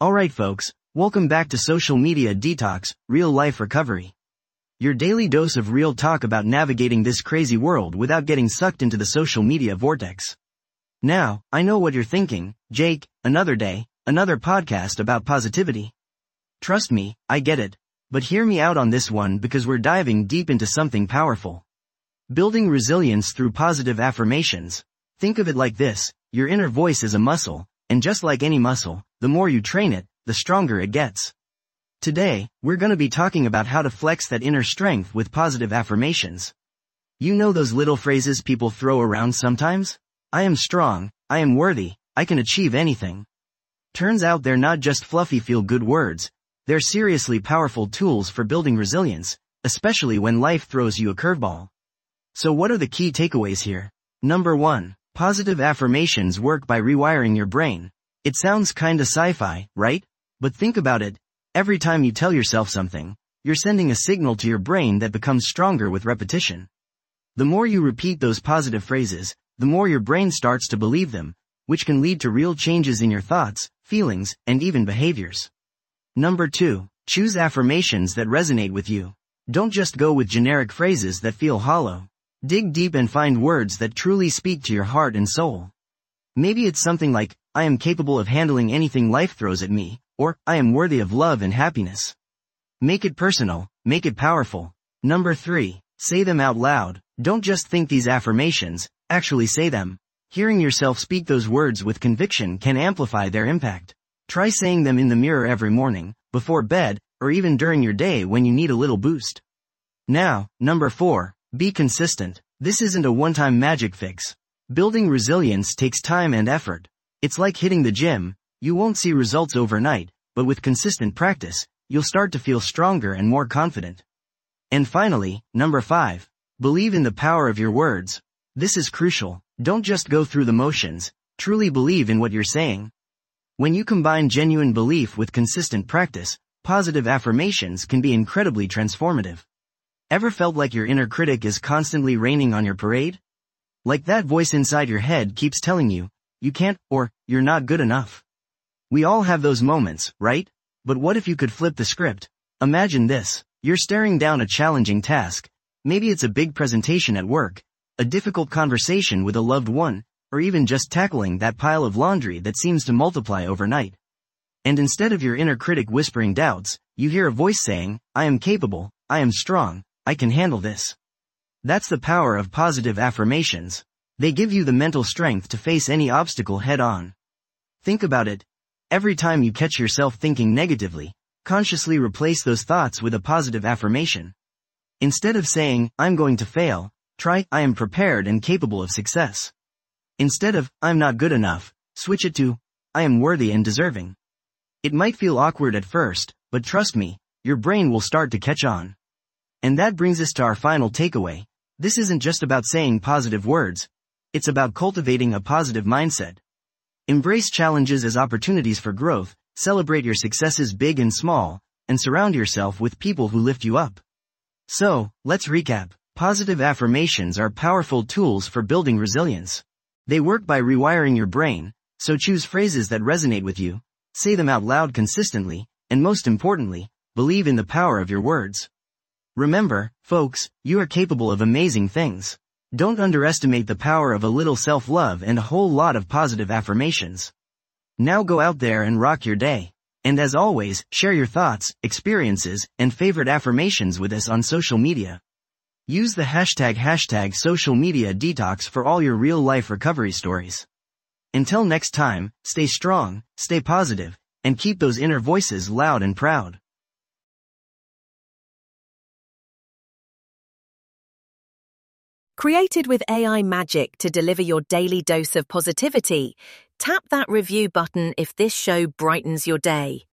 Alright folks, welcome back to Social Media Detox, Real Life Recovery. Your daily dose of real talk about navigating this crazy world without getting sucked into the social media vortex. Now, I know what you're thinking, Jake, another day, another podcast about positivity. Trust me, I get it. But hear me out on this one because we're diving deep into something powerful. Building resilience through positive affirmations. Think of it like this, your inner voice is a muscle, and just like any muscle, the more you train it, the stronger it gets. Today, we're going to be talking about how to flex that inner strength with positive affirmations. You know those little phrases people throw around sometimes? I am strong, I am worthy, I can achieve anything. Turns out they're not just fluffy feel-good words, they're seriously powerful tools for building resilience, especially when life throws you a curveball. So what are the key takeaways here? Number 1. Positive affirmations work by rewiring your brain. It sounds kinda sci-fi, right? But think about it. Every time you tell yourself something, you're sending a signal to your brain that becomes stronger with repetition. The more you repeat those positive phrases, the more your brain starts to believe them, which can lead to real changes in your thoughts, feelings, and even behaviors. Number 2. Choose affirmations that resonate with you. Don't just go with generic phrases that feel hollow. Dig deep and find words that truly speak to your heart and soul. Maybe it's something like, I am capable of handling anything life throws at me, or, I am worthy of love and happiness. Make it personal, make it powerful. Number 3. Say them out loud. Don't just think these affirmations, actually say them. Hearing yourself speak those words with conviction can amplify their impact. Try saying them in the mirror every morning, before bed, or even during your day when you need a little boost. Now, number 4. Be consistent. This isn't a one-time magic fix. Building resilience takes time and effort. It's like hitting the gym. You won't see results overnight, but with consistent practice, you'll start to feel stronger and more confident. And finally, number 5. Believe in the power of your words. This is crucial. Don't just go through the motions. Truly believe in what you're saying. When you combine genuine belief with consistent practice, positive affirmations can be incredibly transformative. Ever felt like your inner critic is constantly raining on your parade? Like that voice inside your head keeps telling you, you can't, or, you're not good enough. We all have those moments, right? But what if you could flip the script? Imagine this. You're staring down a challenging task. Maybe it's a big presentation at work, a difficult conversation with a loved one, or even just tackling that pile of laundry that seems to multiply overnight. And instead of your inner critic whispering doubts, you hear a voice saying, I am capable, I am strong, I can handle this. That's the power of positive affirmations. They give you the mental strength to face any obstacle head on. Think about it. Every time you catch yourself thinking negatively, consciously replace those thoughts with a positive affirmation. Instead of saying, I'm going to fail, try, I am prepared and capable of success. Instead of, I'm not good enough, switch it to, I am worthy and deserving. It might feel awkward at first, but trust me, your brain will start to catch on. And that brings us to our final takeaway. This isn't just about saying positive words. It's about cultivating a positive mindset. Embrace challenges as opportunities for growth, celebrate your successes big and small, and surround yourself with people who lift you up. So, let's recap. Positive affirmations are powerful tools for building resilience. They work by rewiring your brain, so choose phrases that resonate with you, say them out loud consistently, and most importantly, believe in the power of your words. Remember, folks, you are capable of amazing things. Don't underestimate the power of a little self-love and a whole lot of positive affirmations. Now go out there and rock your day. And as always, share your thoughts, experiences, and favorite affirmations with us on social media. Use the hashtag social media detox for all your real-life recovery stories. Until next time, stay strong, stay positive, and keep those inner voices loud and proud. Created with AI magic to deliver your daily dose of positivity, tap that review button if this show brightens your day.